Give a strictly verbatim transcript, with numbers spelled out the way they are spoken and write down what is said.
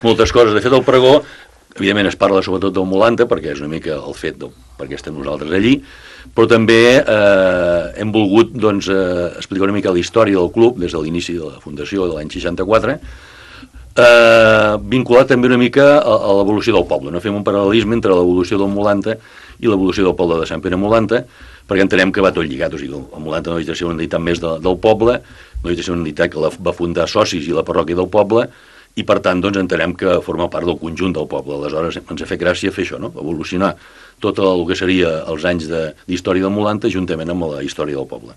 moltes coses. De fet, el pregó, evidentment es parla sobretot del Molanta, perquè és una mica el fet de, perquè estem nosaltres allí, però també eh, hem volgut doncs, eh, explicar una mica la història del club des de l'inici de la fundació de l'any seixanta-quatre, eh, vinculat també una mica a, a l'evolució del poble. No? Fem un paral·lelisme entre l'evolució del Molanta i l'evolució del poble de Sant Pere Molanta, perquè entenem que va tot lligat. O sigui, el Molanta no deixa de ser una entitat més de, del poble, no deixa de ser una entitat que la va fundar socis i la parròquia del poble, i per tant doncs, entenem que forma part del conjunt del poble. Aleshores ens ha fet gràcia fer això, no? Evolucionar tot el que seria els anys d'història del Molanta juntament amb la història del poble.